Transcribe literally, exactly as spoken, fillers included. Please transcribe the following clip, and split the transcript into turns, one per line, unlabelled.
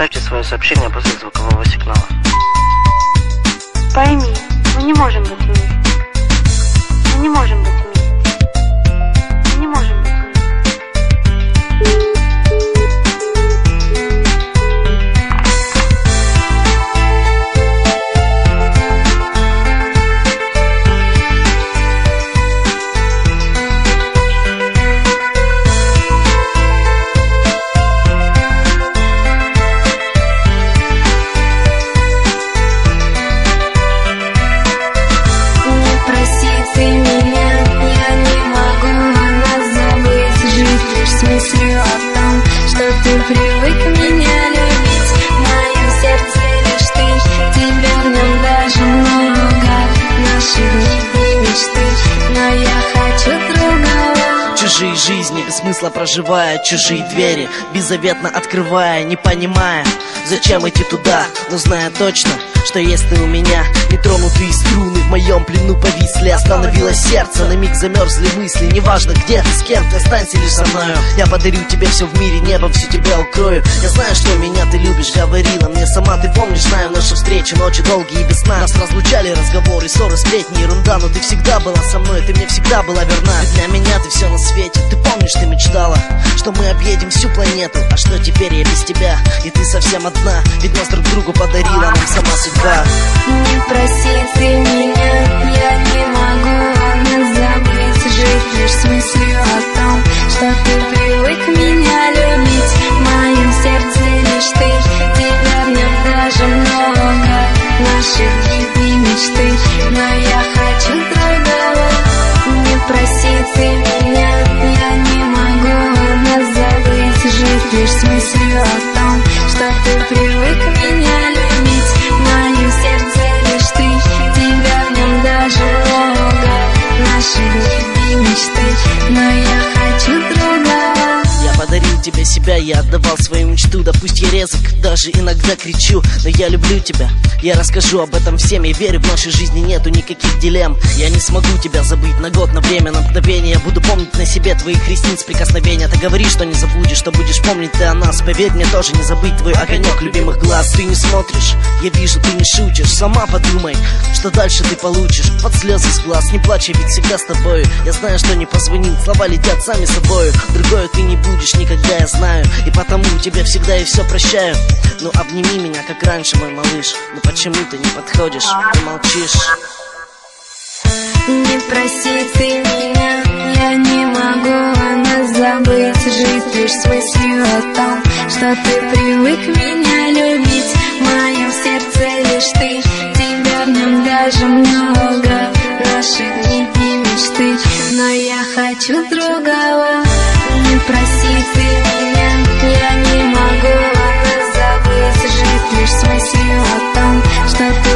Оставьте свое сообщение после звукового сигнала.
Пойми, мы не можем быть вместе. Мы не можем быть вместе. Мы не можем быть вместе.
Привык меня любить, в моем сердце лишь ты. Тебя в нем даже много, наши дни и мечты, но я хочу другого.
Чужие жизни, без смысла проживая, чужие двери беззаветно открывая, не понимая, зачем идти туда, но зная точно, что есть ты у меня. Нетронутые струны в моем плену повисли, остановилось сердце, на миг замерзли мысли. Неважно где ты, с кем ты, останься лишь со мною. Я подарю тебе все в мире, небом всю тебя укрою. Я знаю, что меня ты любишь, говорила мне сама. Ты помнишь, знаю наши встречи, ночи долгие и без сна. Нас разлучали разговоры, ссоры, сплетни, ерунда. Но ты всегда была со мной, ты мне всегда была верна. Ведь для меня ты все на свете. Ты помнишь, ты мечтала, что мы объедем всю планету. А что теперь я без тебя, и ты совсем одна. Ведь нас друг другу подарила нам сама судьба.
Не проси ты меня, я не могу нас забыть. Жить лишь с мыслью о том, что ты привык меня любить. В моем сердце лишь ты, тебя в нем даже много. Наши дни и мечты, но я хочу другого. Не проси ты меня, я не могу нас забыть. Жить лишь с мыслью о том, что ты привык меня любить. В моем сердце лишь ты, тебя в нем даже много. Наши дни и мечты, но я хочу другого.
Я подарил тебе себя, я отдавал свою мечту. Да пусть я резок, даже иногда кричу, но я люблю тебя, я расскажу об этом всем. Я верю, в нашей жизни нету никаких дилемм. Я не смогу тебя забыть на год, на время, на мгновение. Я буду помнить на себе твоих ресниц прикосновения. Ты говоришь, что не забудешь, что будешь помнить ты о нас. Поверь мне, тоже не забыть твой огонек любимых глаз. Ты не смотришь, я вижу, ты не шутишь. Сама подумай, что дальше ты получишь. Под слезы с глаз, не плачь, я ведь всегда с тобою. Я знаю, что не позвонил, слова летят сами собою. Другое ты не будешь никогда, я знаю, и потому тебе всегда и все прощаю. Ну обними меня, как раньше, мой малыш. Но почему ты не подходишь, ты молчишь?
Не проси ты меня, я не могу нас забыть. Жить лишь с мыслью о том, что ты привык меня любить. В моем сердце лишь ты, тебя в нем даже много. Наши дни и мечты, но я хочу другого. Не проси ты меня, я не могу нас забыть. Жить лишь с мыслью о том, что ты